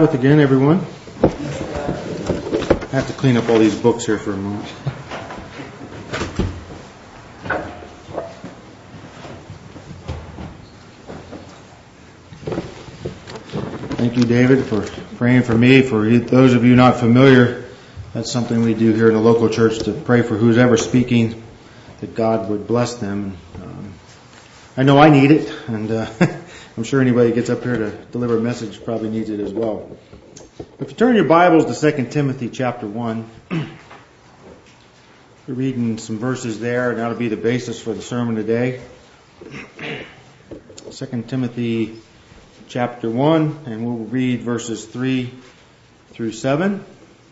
Sabbath again, everyone. I have to clean up all these books here for a moment. Thank you, David, for praying for me. For those of you not familiar, that's something we do here in the local church, to pray for who's ever speaking, that God would bless them. I know I need it, and I'm sure anybody who gets up here to deliver a message probably needs it as well. If you turn your Bibles to 2 Timothy chapter 1, we're reading some verses there, and that'll be the basis for the sermon today. 2 Timothy chapter 1, and we'll read verses 3 through 7.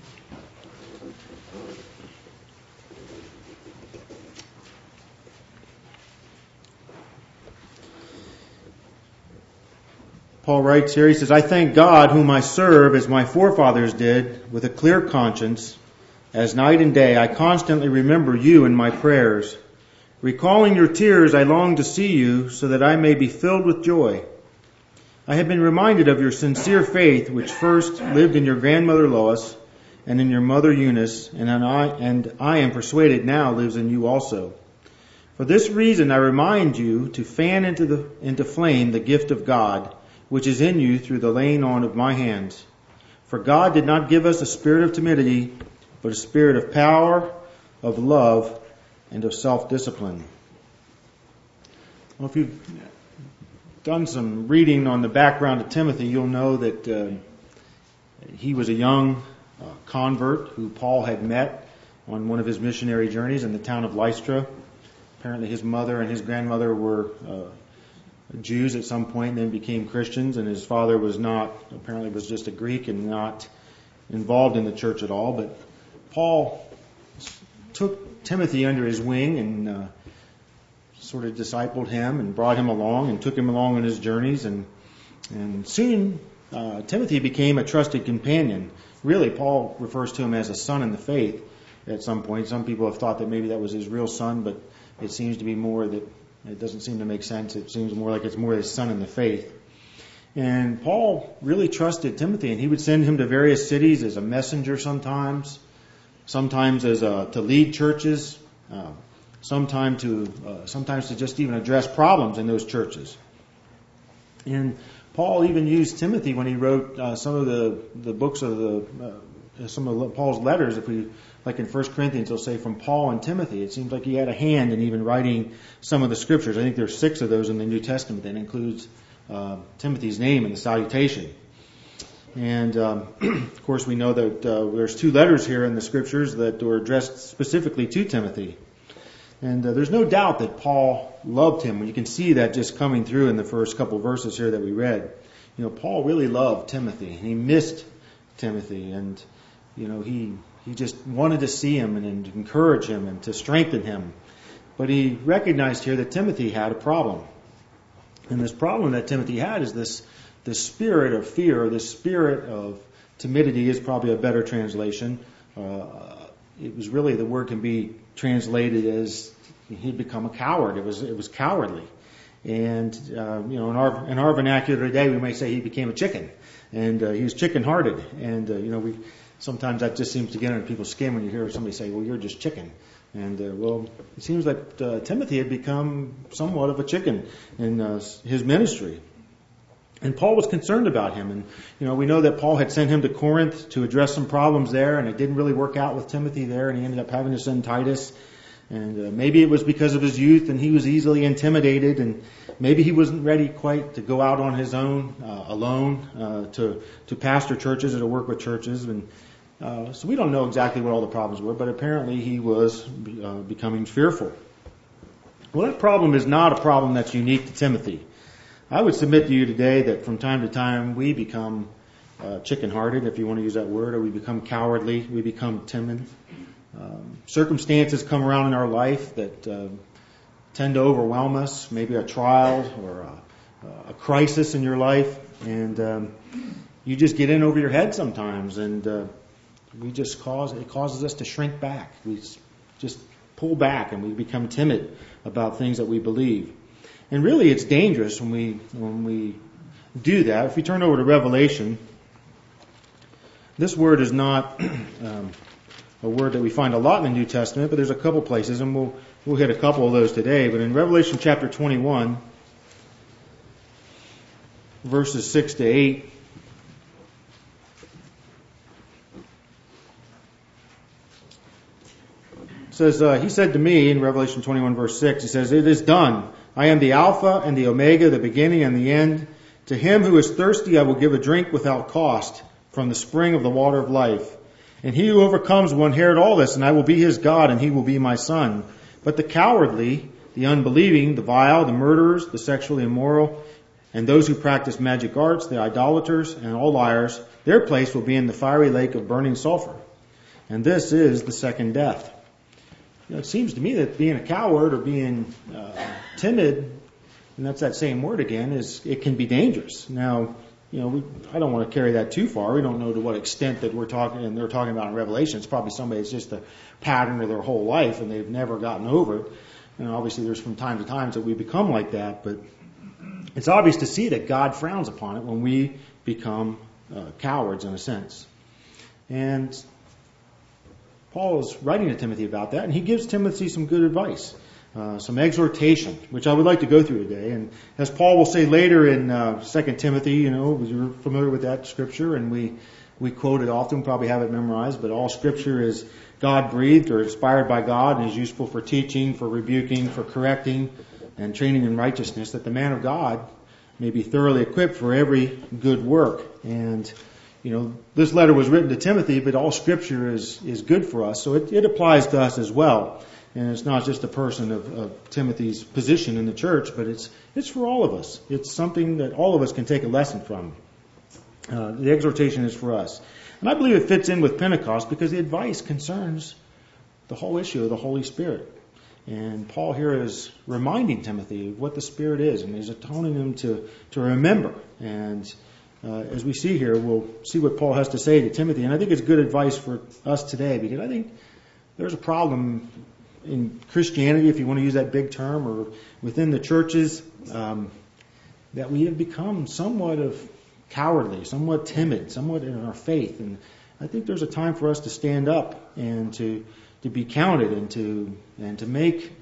Paul writes here, he says, I thank God whom I serve as my forefathers did, with a clear conscience, as night and day I constantly remember you in my prayers. Recalling your tears, I long to see you, so that I may be filled with joy. I have been reminded of your sincere faith, which first lived in your grandmother Lois and in your mother Eunice, and I am persuaded now lives in you also. For this reason I remind you to fan into flame the gift of God, which is in you through the laying on of my hands. For God did not give us a spirit of timidity, but a spirit of power, of love, and of self-discipline. Well, if you've done some reading on the background of Timothy, you'll know that he was a young convert who Paul had met on one of his missionary journeys in the town of Lystra. Apparently his mother and his grandmother were Jews at some point, and then became Christians, and his father was just a Greek and not involved in the church at all. But Paul took Timothy under his wing and sort of discipled him and brought him along and took him along on his journeys, and soon Timothy became a trusted companion. Really, Paul refers to him as a son in the faith at some point. Some people have thought that maybe that was his real son, but it seems to be more that it doesn't seem to make sense. It seems more like it's more his son in the faith. And Paul really trusted Timothy, and he would send him to various cities as a messenger sometimes as to lead churches, sometimes to just even address problems in those churches. And Paul even used Timothy when he wrote some of the books of some of Paul's letters. If we, like in 1 Corinthians, he'll say from Paul and Timothy. It seems like he had a hand in even writing some of the scriptures. I think there's 6 of those in the New Testament that includes Timothy's name in the salutation. And of course, we know that there's 2 letters here in the scriptures that were addressed specifically to Timothy. And there's no doubt that Paul loved him. You can see that just coming through in the first couple of verses here that we read. You know, Paul really loved Timothy. He missed Timothy, and he just wanted to see him and encourage him and to strengthen him. But he recognized here that Timothy had a problem. And this problem that Timothy had is this spirit of fear, this spirit of timidity is probably a better translation. It was really, the word can be translated as he'd become a coward. It was cowardly. And in our vernacular today, we may say he became a chicken, and he was chicken-hearted. And we sometimes that just seems to get under people's skin when you hear somebody say, "Well, you're just chicken." And it seems like Timothy had become somewhat of a chicken in his ministry. And Paul was concerned about him. And we know that Paul had sent him to Corinth to address some problems there, and it didn't really work out with Timothy there, and he ended up having to send Titus. And maybe it was because of his youth, and he was easily intimidated, and maybe he wasn't ready quite to go out on his own, alone, to pastor churches or to work with churches. And so we don't know exactly what all the problems were, but apparently he was becoming fearful. Well, that problem is not a problem that's unique to Timothy. I would submit to you today that from time to time we become chicken-hearted, if you want to use that word, or we become cowardly, we become timid. Circumstances come around in our life that tend to overwhelm us, maybe a trial or a crisis in your life, and you just get in over your head sometimes, and it causes us to shrink back. We just pull back, and we become timid about things that we believe. And really, it's dangerous when we do that. If we turn over to Revelation This word is not a word that we find a lot in the New Testament, but there's a couple places, and we'll hit a couple of those today. But in Revelation chapter 21, verses 6 to 8, it says, he said to me in Revelation 21 verse 6, he says, "It is done. I am the Alpha and the Omega, the beginning and the end. To him who is thirsty I will give a drink without cost from the spring of the water of life. And he who overcomes will inherit all this, and I will be his God, and he will be my son. But the cowardly, the unbelieving, the vile, the murderers, the sexually immoral, and those who practice magic arts, the idolaters, and all liars, their place will be in the fiery lake of burning sulfur. And this is the second death." It seems to me that being a coward or being timid, and that's that same word again, it can be dangerous. Now, I don't want to carry that too far. We don't know to what extent that we're talking, and they're talking about in Revelation. It's probably somebody that's just a pattern of their whole life and they've never gotten over it. And obviously there's from time to time that we become like that, but it's obvious to see that God frowns upon it when we become cowards in a sense. And Paul is writing to Timothy about that, and he gives Timothy some good advice, some exhortation, which I would like to go through today. And as Paul will say later in 2 Timothy, you're familiar with that scripture, and we quote it often, probably have it memorized, but all scripture is God-breathed or inspired by God and is useful for teaching, for rebuking, for correcting, and training in righteousness, that the man of God may be thoroughly equipped for every good work. And this letter was written to Timothy, but all Scripture is good for us, so it applies to us as well. And it's not just a person of Timothy's position in the church, but it's for all of us. It's something that all of us can take a lesson from. The exhortation is for us. And I believe it fits in with Pentecost because the advice concerns the whole issue of the Holy Spirit. And Paul here is reminding Timothy of what the Spirit is, and he's atoning him to remember. And as we see here, we'll see what Paul has to say to Timothy. And I think it's good advice for us today, because I think there's a problem in Christianity, if you want to use that big term, or within the churches, that we have become somewhat of cowardly, somewhat timid, somewhat in our faith. And I think there's a time for us to stand up and to be counted and to make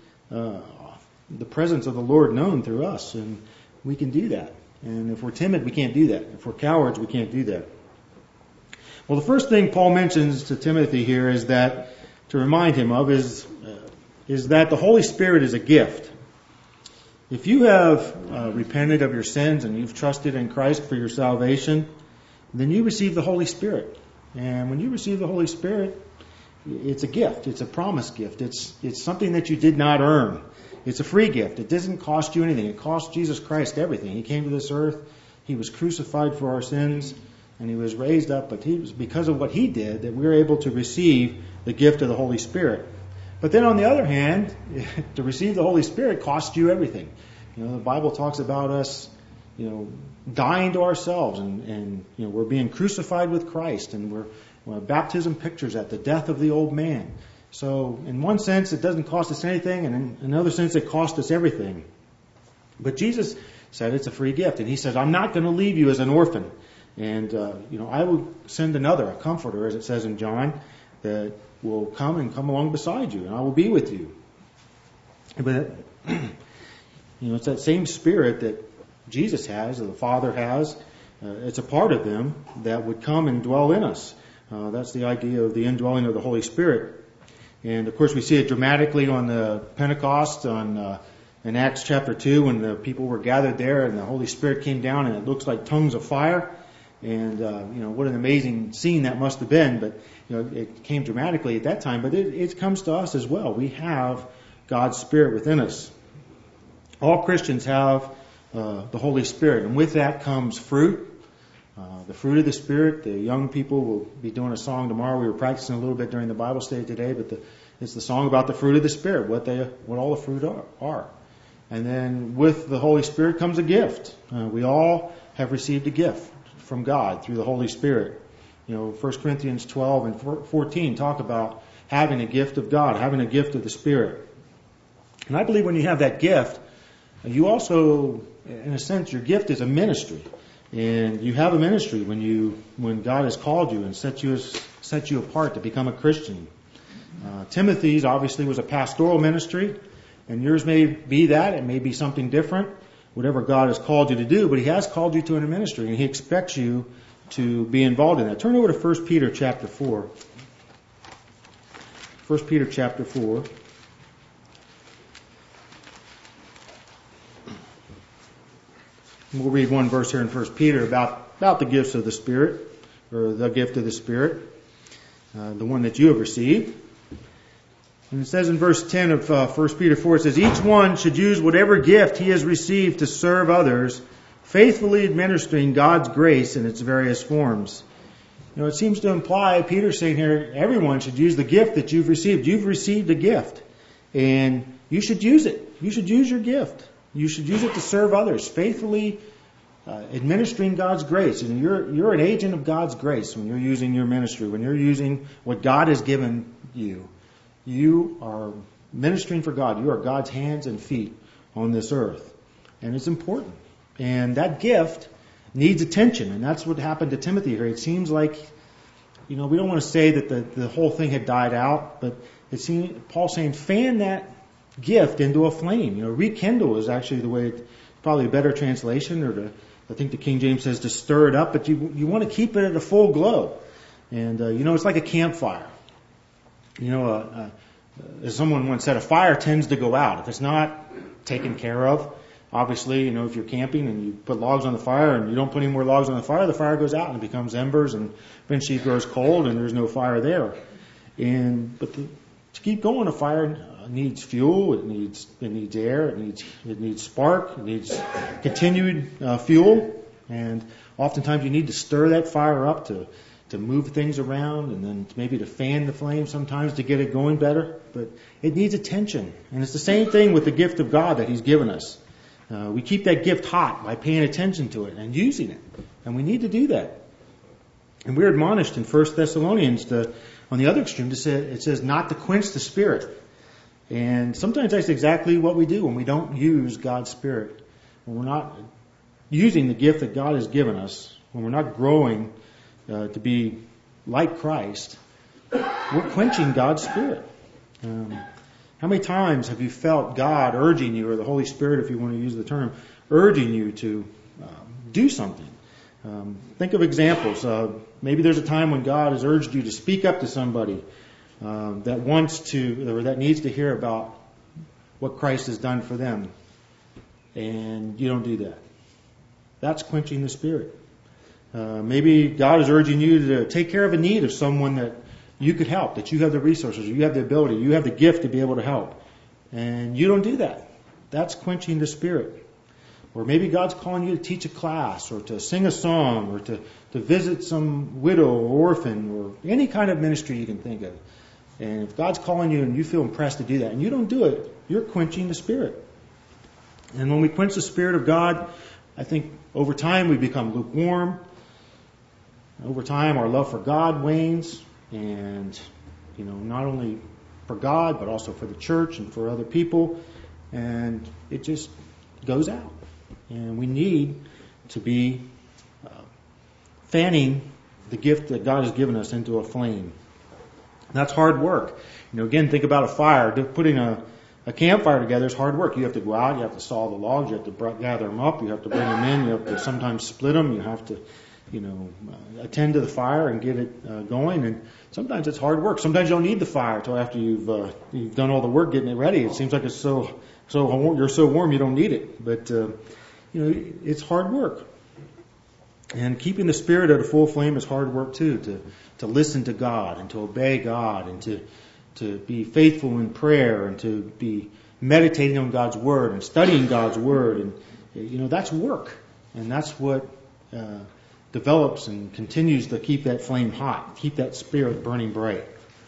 the presence of the Lord known through us. And we can do that. And if we're timid, we can't do that. If we're cowards, we can't do that. Well, the first thing Paul mentions to Timothy here is that, to remind him of, is that the Holy Spirit is a gift. If you have repented of your sins and you've trusted in Christ for your salvation, then you receive the Holy Spirit. And when you receive the Holy Spirit, it's a gift. It's a promised gift. It's something that you did not earn. It's a free gift. It doesn't cost you anything. It cost Jesus Christ everything. He came to this earth. He was crucified for our sins, and he was raised up. But it was because of what he did that we were able to receive the gift of the Holy Spirit. But then on the other hand, to receive the Holy Spirit costs you everything. The Bible talks about us, dying to ourselves, and we're being crucified with Christ, and we're baptism pictures at the death of the old man. So in one sense, it doesn't cost us anything, and in another sense, it costs us everything. But Jesus said it's a free gift, and he said, "I'm not going to leave you as an orphan, and I will send another, a comforter," as it says in John, that will come along beside you, and I will be with you. But it's that same Spirit that Jesus has, or the Father has. It's a part of them that would come and dwell in us. That's the idea of the indwelling of the Holy Spirit. And of course, we see it dramatically on the Pentecost, in Acts chapter 2, when the people were gathered there and the Holy Spirit came down, and it looks like tongues of fire. And what an amazing scene that must have been. But it came dramatically at that time. But it comes to us as well. We have God's Spirit within us. All Christians have the Holy Spirit, and with that comes fruit. The fruit of the Spirit. The young people will be doing a song tomorrow. We were practicing a little bit during the Bible study today, but it's the song about the fruit of the Spirit, what all the fruit are. And then with the Holy Spirit comes a gift. We all have received a gift from God through the Holy Spirit. 1 Corinthians 12 and 14 talk about having a gift of God, having a gift of the Spirit. And I believe when you have that gift, you also, in a sense, your gift is a ministry. And you have a ministry when God has called you and set you apart to become a Christian. Timothy's obviously was a pastoral ministry, and yours may be that. It may be something different, whatever God has called you to do, but He has called you to a ministry, and He expects you to be involved in that. Turn over to 1 Peter chapter 4. 1 Peter chapter 4. We'll read one verse here in 1 Peter about the gifts of the Spirit, or the gift of the Spirit, the one that you have received. And it says in verse 10 of 1 Peter 4, it says, each one should use whatever gift he has received to serve others, faithfully administering God's grace in its various forms. You know, it seems to imply, Peter's saying here, everyone should use the gift that you've received. You've received a gift, and you should use it. You should use your gift. You should use it to serve others, faithfully administering God's grace. And you're an agent of God's grace when you're using your ministry, when you're using what God has given you. You are ministering for God. You are God's hands and feet on this earth. And it's important. And that gift needs attention. And that's what happened to Timothy here. It seems like, we don't want to say that the whole thing had died out, but it seems Paul's saying fan that gift into a flame. Rekindle is actually the way, probably a better translation, or I think the King James says to stir it up, but you want to keep it at a full glow. And, it's like a campfire. As someone once said, a fire tends to go out. If it's not taken care of, obviously, if you're camping and you put logs on the fire and you don't put any more logs on the fire goes out and it becomes embers, and eventually it grows cold and there's no fire there. But to keep going, a fire needs fuel, it needs air, it needs spark, it needs continued fuel, and oftentimes you need to stir that fire up to move things around, and then maybe to fan the flame sometimes to get it going better. But it needs attention. And it's the same thing with the gift of God that He's given us. We keep that gift hot by paying attention to it and using it. And we need to do that. And we're admonished in 1 Thessalonians on the other extreme, it says not to quench the Spirit. And sometimes that's exactly what we do when we don't use God's Spirit. When we're not using the gift that God has given us, when we're not growing to be like Christ, we're quenching God's Spirit. How many times have you felt God urging you, or the Holy Spirit, if you want to use the term, urging you to do something? Think of examples. Maybe there's a time when God has urged you to speak up to somebody that wants to, or that needs to hear about what Christ has done for them, and you don't do that. That's quenching the Spirit. Maybe God is urging you to take care of a need of someone that you could help, that you have the resources, you have the ability, you have the gift to be able to help, and you don't do that. That's quenching the Spirit. Or maybe God's calling you to teach a class, or to sing a song, or to visit some widow or orphan, or any kind of ministry you can think of. And if God's calling you and you feel impressed to do that, and you don't do it, you're quenching the Spirit. And when we quench the Spirit of God, I think over time we become lukewarm. Over time our love for God wanes, and not only for God, but also for the church and for other people, and it just goes out. And we need to be fanning the gift that God has given us into a flame. That's hard work. Again, think about a fire. Putting a campfire together is hard work. You have to go out, you have to saw the logs, you have to gather them up, you have to bring them in, you have to sometimes split them, you have to attend to the fire and get it going. And sometimes it's hard work. Sometimes you don't need the fire until after you've done all the work getting it ready. It seems like it's so you're so warm you don't need it. But it's hard work. And keeping the Spirit at a full flame is hard work too. To listen to God and to obey God and to be faithful in prayer and to be meditating on God's Word and studying God's Word. And that's work. And that's what develops and continues to keep that flame hot, keep that Spirit burning bright.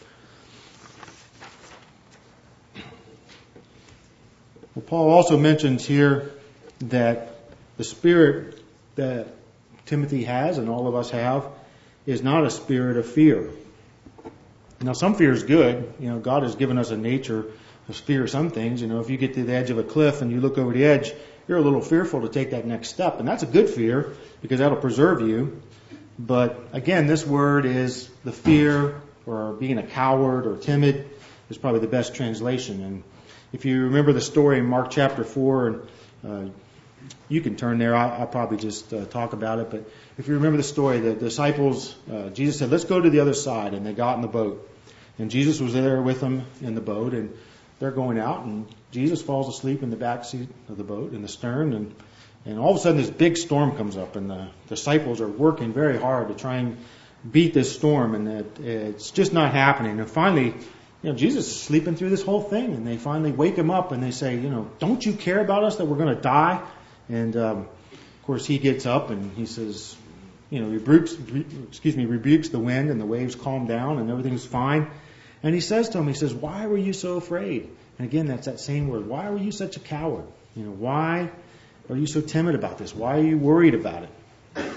Well, Paul also mentions here that the Spirit that Timothy has and all of us have is not a spirit of fear. Now, some fear is good. God has given us a nature fear some things. If you get to the edge of a cliff and you look over the edge, you're a little fearful to take that next step. And that's a good fear because that'll preserve you. But again, this word is the fear or being a coward or timid is probably the best translation. And if you remember the story in Mark chapter 4, and you can turn there, I'll probably just talk about it. But if you remember the story, the disciples, Jesus said, let's go to the other side. And they got in the boat. And Jesus was there with them in the boat. And they're going out. And Jesus falls asleep in the back seat of the boat, in the stern. And all of a sudden this big storm comes up. And the disciples are working very hard to try and beat this storm. And it's just not happening. And finally, Jesus is sleeping through this whole thing. And they finally wake him up and they say, don't you care about us that we're going to die? And, of course, he gets up and he says, rebukes the wind, and the waves calm down and everything's fine. And he says to him, why were you so afraid? And again, that's that same word. Why were you such a coward? Why are you so timid about this? Why are you worried about it?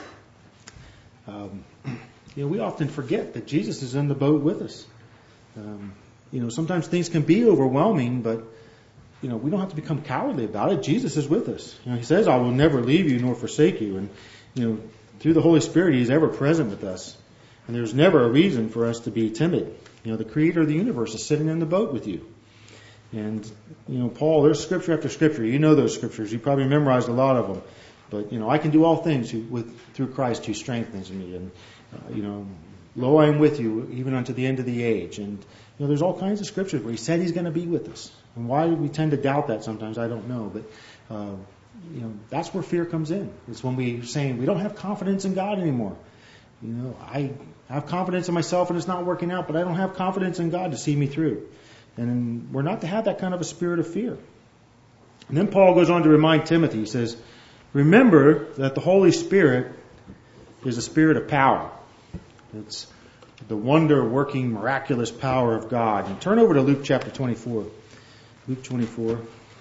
We often forget that Jesus is in the boat with us. Sometimes things can be overwhelming, but we don't have to become cowardly about it. Jesus is with us. He says, I will never leave you nor forsake you. And, through the Holy Spirit, He's ever present with us. And there's never a reason for us to be timid. The Creator of the universe is sitting in the boat with you. And, Paul, there's scripture after scripture. You know those scriptures. You probably memorized a lot of them. But, I can do all things through Christ who strengthens me. And, lo, I am with you even unto the end of the age. And, there's all kinds of scriptures where He said He's going to be with us. And why we tend to doubt that sometimes, I don't know. But, that's where fear comes in. It's when we're saying we don't have confidence in God anymore. I have confidence in myself and it's not working out, but I don't have confidence in God to see me through. And we're not to have that kind of a spirit of fear. And then Paul goes on to remind Timothy. He says, remember that the Holy Spirit is a spirit of power. It's the wonder-working, miraculous power of God. And turn over to Luke chapter 24. Luke 24.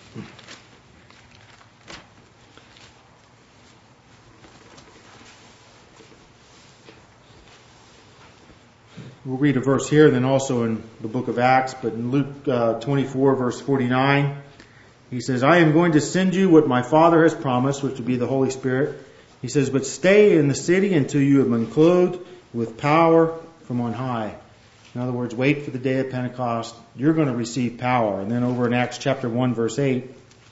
We'll read a verse here and then also in the book of Acts. But in Luke 24, verse 49, he says, I am going to send you what my Father has promised, which will be the Holy Spirit. He says, but stay in the city until you have been clothed with power from on high. In other words, wait for the day of Pentecost. You're going to receive power. And then over in Acts chapter 1, verse 8,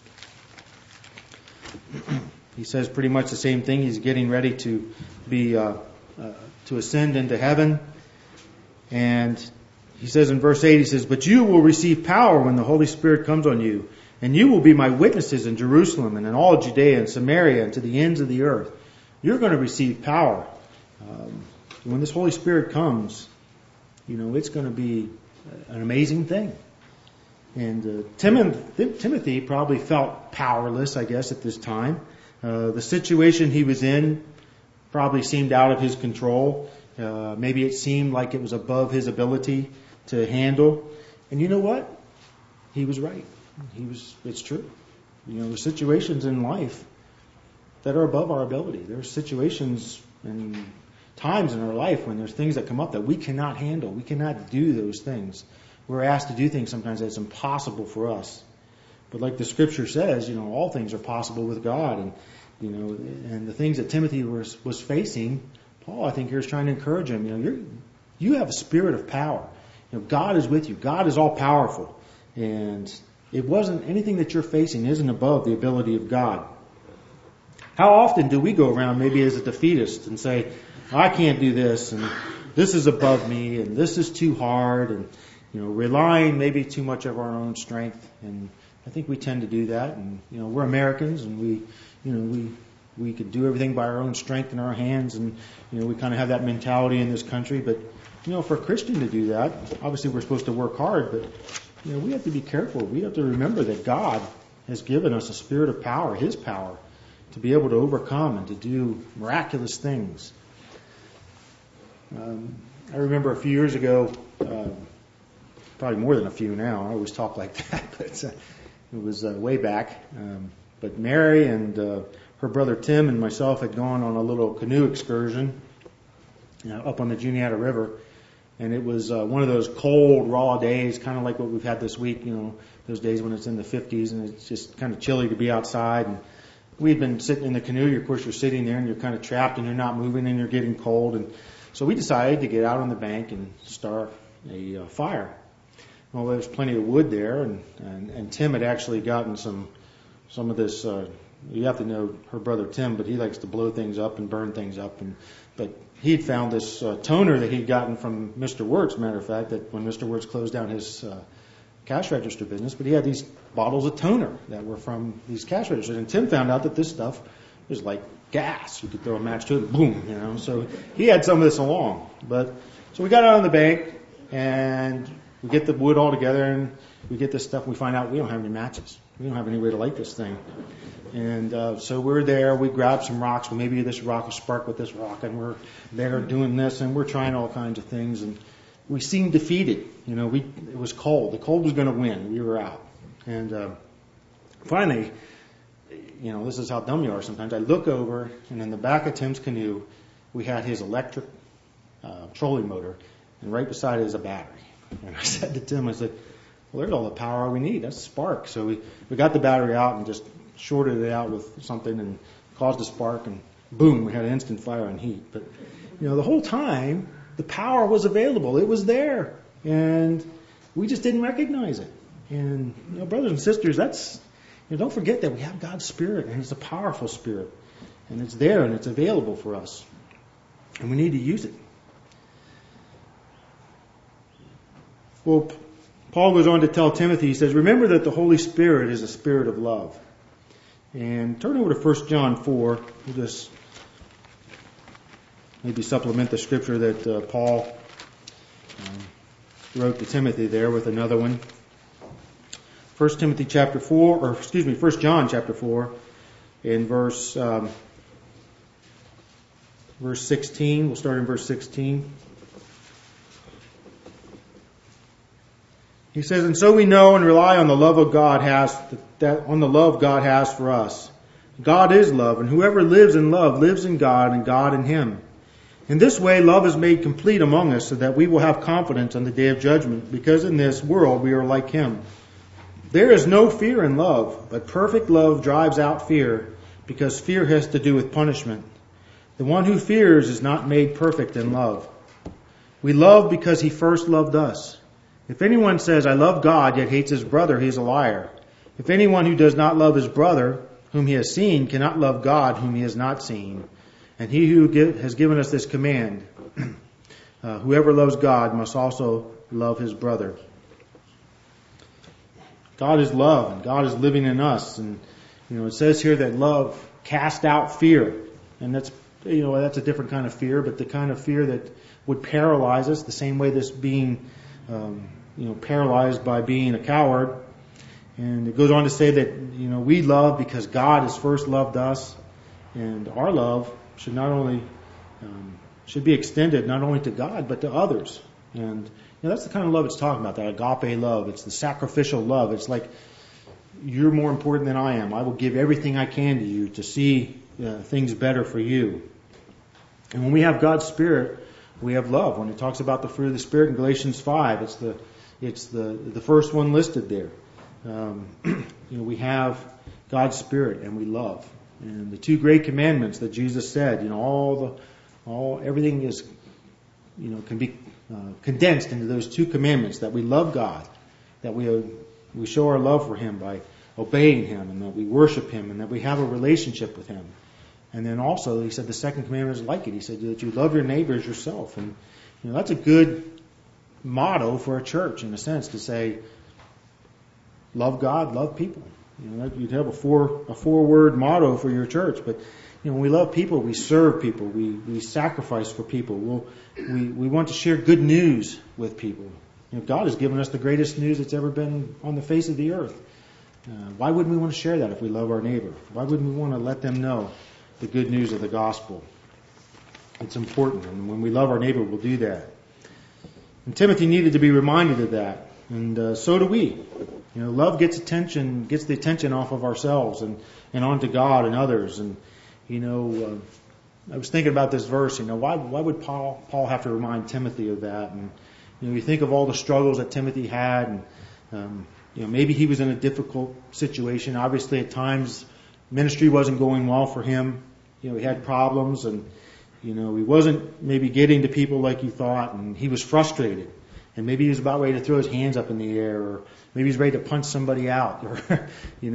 he says pretty much the same thing. He's getting ready to be to ascend into heaven. And he says in verse 8, he says, but you will receive power when the Holy Spirit comes on you. And you will be my witnesses in Jerusalem and in all Judea and Samaria and to the ends of the earth. You're going to receive power. When this Holy Spirit comes, it's going to be an amazing thing. And Timothy probably felt powerless, I guess, at this time. The situation he was in probably seemed out of his control. Maybe it seemed like it was above his ability to handle. And you know what? He was right. It's true. There's situations in life that are above our ability. There are situations and times in our life when there's things that come up that we cannot handle. We cannot do those things. We're asked to do things sometimes that's impossible for us. But like the scripture says, all things are possible with God. And, and the things that Timothy was facing, Paul, I think, here is trying to encourage him. You have a spirit of power. God is with you. God is all powerful. And it wasn't anything that you're facing isn't above the ability of God. How often do we go around maybe as a defeatist and say, I can't do this, and this is above me, and this is too hard, and relying maybe too much of our own strength. And I think we tend to do that. And we're Americans, and we could do everything by our own strength in our hands, and we kind of have that mentality in this country. But for a Christian to do that, obviously we're supposed to work hard, but we have to be careful. We have to remember that God has given us a spirit of power, His power, to be able to overcome and to do miraculous things. I remember a few years ago, probably more than a few now. I always talk like that, but it was way back. But Mary and her brother Tim and myself had gone on a little canoe excursion up on the Juniata River. And it was one of those cold, raw days, kind of like what we've had this week, those days when it's in the 50s and it's just kind of chilly to be outside. And we'd been sitting in the canoe. Of course, you're sitting there and you're kind of trapped and you're not moving and you're getting cold. And so we decided to get out on the bank and start a fire. Well, there was plenty of wood there, and Tim had actually gotten some of this. You have to know her brother Tim, but he likes to blow things up and burn things up. But he had found this toner that he'd gotten from Mr. Wirtz. Matter of fact, that when Mr. Wirtz closed down his cash register business, but he had these bottles of toner that were from these cash registers, and Tim found out that this stuff was like gas. You could throw a match to it, and boom, So he had some of this along. So we got out on the bank and we get the wood all together and we get this stuff. And we find out we don't have any matches. We don't have any way to light this thing. And so we're there. We grab some rocks. Well, maybe this rock will spark with this rock, and we're there doing this, and we're trying all kinds of things. And we seemed defeated. It was cold. The cold was going to win. We were out. And finally, this is how dumb you are sometimes. I look over, and in the back of Tim's canoe, we had his electric trolling motor, and right beside it is a battery. And I said to Tim, I said, well, there's all the power we need. That's a spark. So we got the battery out and just shorted it out with something and caused a spark, and boom, we had an instant fire and heat. But, the whole time, the power was available. It was there. And we just didn't recognize it. And, brothers and sisters, don't forget that we have God's Spirit, and it's a powerful Spirit. And it's there, and it's available for us. And we need to use it. Well, Paul goes on to tell Timothy, he says, remember that the Holy Spirit is a spirit of love. And turn over to 1 John 4. We'll just maybe supplement the scripture that Paul wrote to Timothy there with another one. 1 John chapter 4 in verse 16. We'll start in verse 16. He says, and so we know and rely on the love of God God has for us. God is love, and whoever lives in love lives in God and God in him. In this way, love is made complete among us so that we will have confidence on the day of judgment, because in this world we are like him. There is no fear in love, but perfect love drives out fear, because fear has to do with punishment. The one who fears is not made perfect in love. We love because he first loved us. If anyone says, I love God, yet hates his brother, he is a liar. If anyone who does not love his brother, whom he has seen, cannot love God, whom he has not seen. And he who has given us this command, whoever loves God must also love his brother. God is love, and God is living in us. And, it says here that love casts out fear. And that's a different kind of fear, but the kind of fear that would paralyze us, the same way this being paralyzed by being a coward. And it goes on to say that, we love because God has first loved us, and our love should be extended not only to God, but to others. And, that's the kind of love it's talking about, that agape love. It's the sacrificial love. It's like, you're more important than I am. I will give everything I can to you to see things better for you. And when we have God's Spirit, we have love. When it talks about the fruit of the Spirit in Galatians 5, it's the first one listed there. We have God's Spirit and we love. And the two great commandments that Jesus said, everything is, can be condensed into those two commandments, that we love God, that we show our love for him by obeying him, and that we worship him, and that we have a relationship with him. And then also, he said the second commandment is like it. He said that you love your neighbor as yourself. And, that's a good motto for a church, in a sense, to say, love God, love people. You'd have a four-word motto for your church. But, when we love people, we serve people. We sacrifice for people. We want to share good news with people. God has given us the greatest news that's ever been on the face of the earth. Why wouldn't we want to share that if we love our neighbor? Why wouldn't we want to let them know the good news of the gospel? It's important, and when we love our neighbor, we'll do that. And Timothy needed to be reminded of that, and so do we. Love gets the attention off of ourselves and onto God and others. And I was thinking about this verse. Why would Paul have to remind Timothy of that? And you think of all the struggles that Timothy had, and maybe he was in a difficult situation. Obviously, at times, ministry wasn't going well for him. He had problems, and he wasn't maybe getting to people like he thought, and he was frustrated. And maybe he was about ready to throw his hands up in the air, or maybe he's ready to punch somebody out, or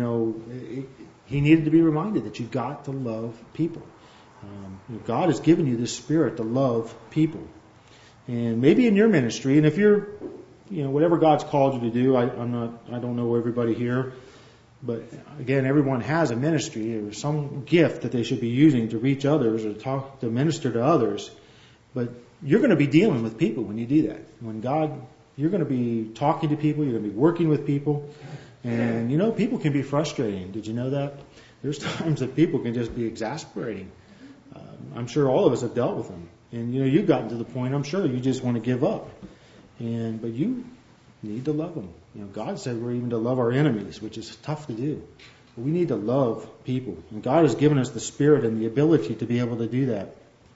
he needed to be reminded that you've got to love people. God has given you this spirit to love people. And maybe in your ministry, and if you're, whatever God's called you to do, I don't know everybody here, but again, everyone has a ministry or some gift that they should be using to reach others or to minister to others. But you're going to be dealing with people when you do that. You're going to be talking to people, you're going to be working with people, and people can be frustrating. Did you know that? There's times that people can just be exasperating. I'm sure all of us have dealt with them. And you've gotten to the point, I'm sure, you just want to give up. But you need to love them. God said we're even to love our enemies, which is tough to do. But we need to love people. And God has given us the spirit and the ability to be able to do that.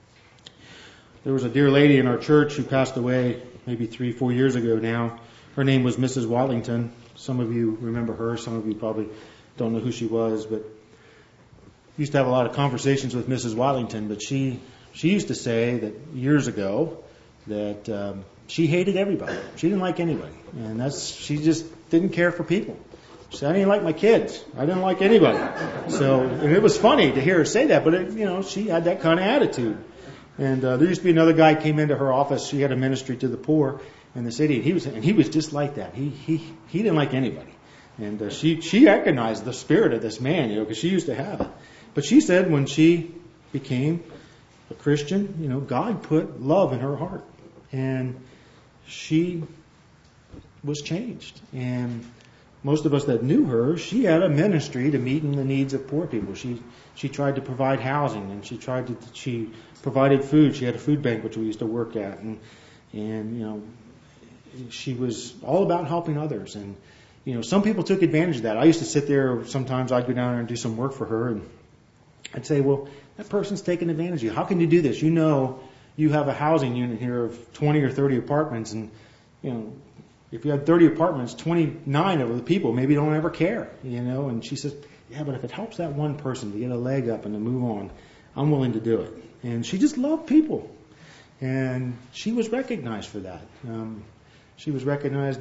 There was a dear lady in our church who passed away maybe 3-4 years ago now. Her name was Mrs. Watlington. Some of you remember her. Some of you probably don't know who she was, but used to have a lot of conversations with Mrs. Watlington, but she used to say that years ago that she hated everybody. She didn't like anybody. And she just didn't care for people. She said, I didn't like my kids. I didn't like anybody. And it was funny to hear her say that, but she had that kind of attitude. And there used to be another guy came into her office. She had a ministry to the poor in the city, and he was just like that. He didn't like anybody. And she recognized the spirit of this man, because she used to have it. But she said when she became a Christian, God put love in her heart. And she was changed. And most of us that knew her, she had a ministry to meeting the needs of poor people. She tried to provide housing, and she provided food. She had a food bank which we used to work at, and she was all about helping others. And some people took advantage of that. I used to sit there. Sometimes I'd go down there and do some work for her, and I'd say, well, that person's taking advantage of you. How can you do this? You have a housing unit here of 20 or 30 apartments, and if you had 30 apartments, 29 of the people maybe don't ever care, And she says, yeah, but if it helps that one person to get a leg up and to move on, I'm willing to do it. And she just loved people, and she was recognized for that. She was recognized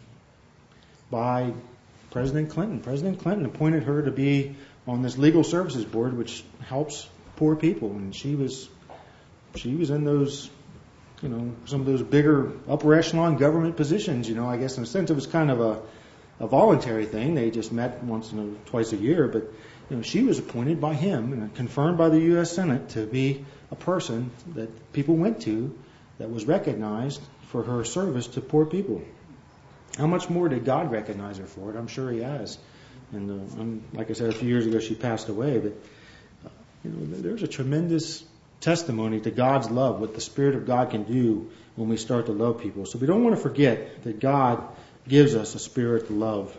by President Clinton. President Clinton appointed her to be on this legal services board, which helps poor people, and she was in those, some of those bigger upper echelon government positions. I guess in a sense it was kind of a voluntary thing. They just met twice a year, but she was appointed by him and confirmed by the U.S. Senate to be a person that people went to that was recognized for her service to poor people. How much more did God recognize her for it? I'm sure He has. And like I said, a few years ago she passed away, but there's a tremendous testimony to God's love, what the Spirit of God can do when we start to love people. So we don't want to forget that God gives us a spirit to love.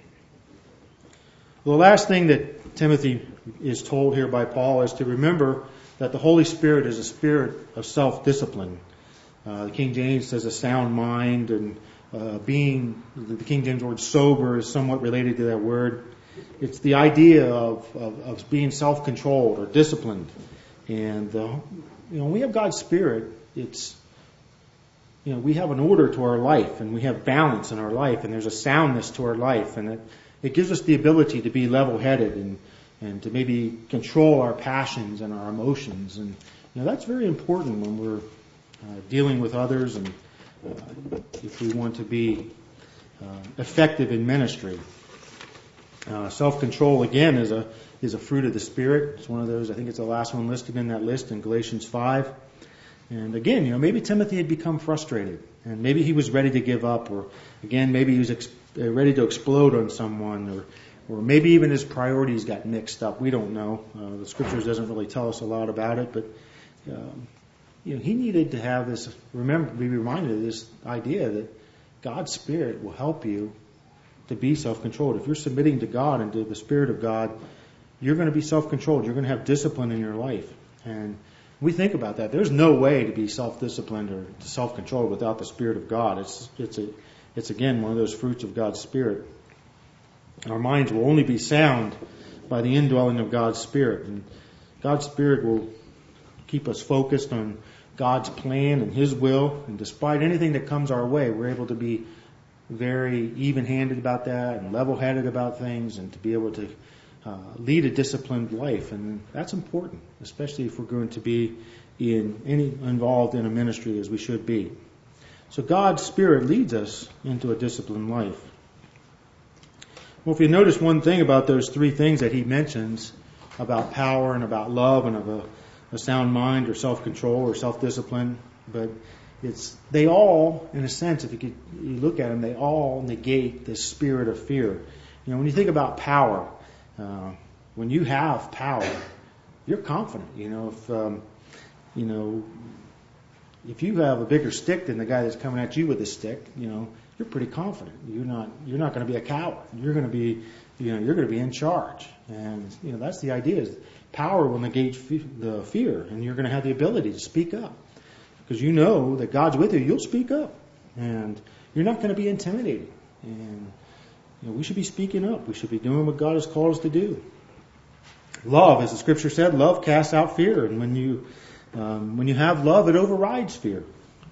Well, the last thing that Timothy is told here by Paul is to remember that the Holy Spirit is a spirit of self-discipline. The King James says a sound mind, and the King James word sober is somewhat related to that word. It's the idea of being self-controlled or disciplined. And when we have God's Spirit, it's we have an order to our life, and we have balance in our life, and there's a soundness to our life, and it gives us the ability to be level-headed and to maybe control our passions and our emotions. And that's very important when we're dealing with others, and if we want to be effective in ministry. Self-control, again, is a fruit of the Spirit. It's one of those, I think it's the last one listed in that list in Galatians 5. And again, maybe Timothy had become frustrated, and maybe he was ready to give up, or again, maybe he was ready to explode on someone, or maybe even his priorities got mixed up. We don't know. The Scriptures doesn't really tell us a lot about it, but he needed to have this. Be reminded of this idea that God's Spirit will help you to be self-controlled. If you're submitting to God and to the Spirit of God, you're going to be self-controlled. You're going to have discipline in your life, and We think about that. There's no way to be self-disciplined or self-controlled without the Spirit of God. It's again one of those fruits of God's Spirit. Our minds will only be sound by the indwelling of God's Spirit, and God's Spirit will keep us focused on God's plan and His will. And despite anything that comes our way, we're able to be very even-handed about that and level-headed about things, and to be able to lead a disciplined life. And that's important, especially if we're going to be involved in a ministry as we should be. So God's Spirit leads us into a disciplined life. Well, if you notice one thing about those three things that he mentions about power and about love and of a sound mind or self-control or self-discipline, but they all, in a sense, if you look at them, they all negate the spirit of fear. When you think about power, when you have power, you're confident. If you have a bigger stick than the guy that's coming at you with a stick, you're pretty confident. You're not going to be a coward. You're going to be, you're going to be in charge. And that's the idea. Is power will negate the fear, and you're going to have the ability to speak up because you know that God's with you. You'll speak up, and you're not going to be intimidated. And we should be speaking up. We should be doing what God has called us to do. Love, as the Scripture said, love casts out fear, and when you have love, it overrides fear.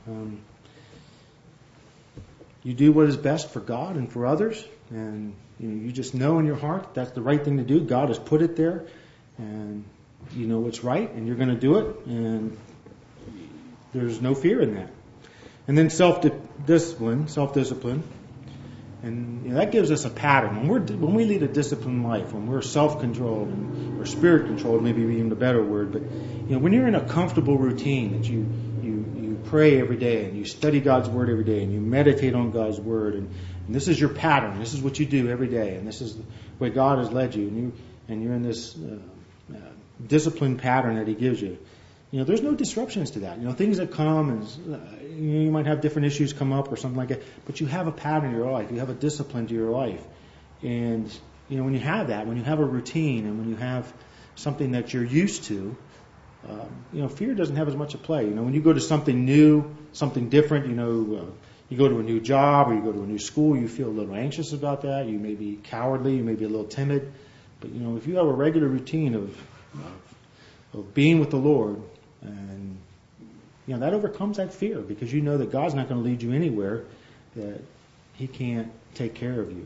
You do what is best for God and for others, and you just know in your heart that's the right thing to do. God has put it there, and you know what's right, and you're going to do it, and there's no fear in that. And then self-discipline, and that gives us a pattern. When we lead a disciplined life, when we're self-controlled or spirit-controlled, maybe even a better word, but when you're in a comfortable routine that you pray every day and you study God's Word every day and you meditate on God's Word and this is your pattern, this is what you do every day, and this is the way God has led you, and you're in this disciplined pattern that He gives you. There's no disruptions to that. Things that come and you might have different issues come up or something like that, but you have a pattern in your life. You have a discipline to your life. And, when you have that, when you have a routine and when you have something that you're used to, fear doesn't have as much of play. When you go to something new, something different, you go to a new job or you go to a new school, you feel a little anxious about that. You may be cowardly, you may be a little timid. But, if you have a regular routine of being with the Lord, and that overcomes that fear because you know that God's not going to lead you anywhere that He can't take care of you.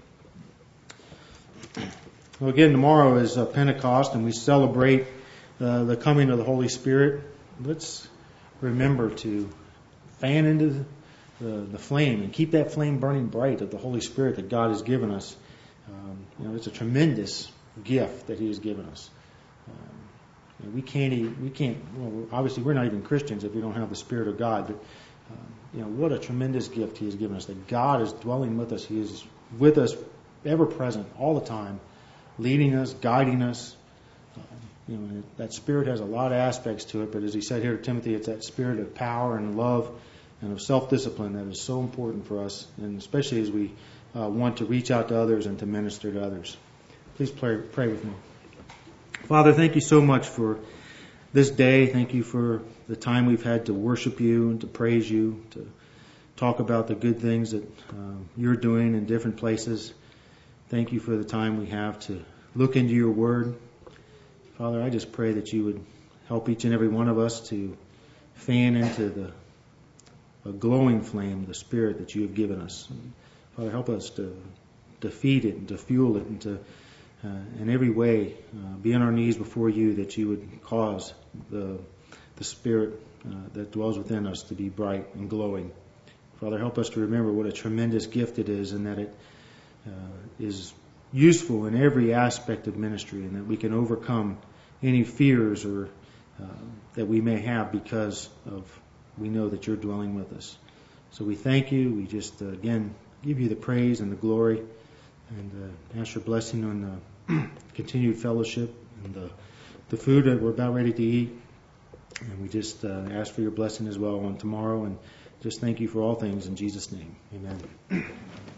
Well, again, tomorrow is Pentecost, and we celebrate the coming of the Holy Spirit. Let's remember to fan into the flame and keep that flame burning bright of the Holy Spirit that God has given us. It's a tremendous gift that He has given us. We can't. Well, obviously, we're not even Christians if we don't have the Spirit of God. But what a tremendous gift He has given us. That God is dwelling with us. He is with us, ever present, all the time, leading us, guiding us. That Spirit has a lot of aspects to it. But as he said here to Timothy, it's that Spirit of power and love and of self-discipline that is so important for us, and especially as we want to reach out to others and to minister to others. Please pray with me. Father, thank you so much for this day. Thank you for the time we've had to worship you and to praise you, to talk about the good things that you're doing in different places. Thank you for the time we have to look into your word. Father, I just pray that you would help each and every one of us to fan into a glowing flame, the Spirit that you have given us. And Father, help us to feed it and to fuel it and to in every way be on our knees before you, that you would cause the Spirit that dwells within us to be bright and glowing. Father, help us to remember what a tremendous gift it is, and that it is useful in every aspect of ministry, and that we can overcome any fears or that we may have because of we know that you're dwelling with us. So we thank you. We just again give you the praise and the glory, and ask your blessing on the continued fellowship and the food that we're about ready to eat. And we just ask for your blessing as well on tomorrow, and just thank you for all things in Jesus' name. Amen.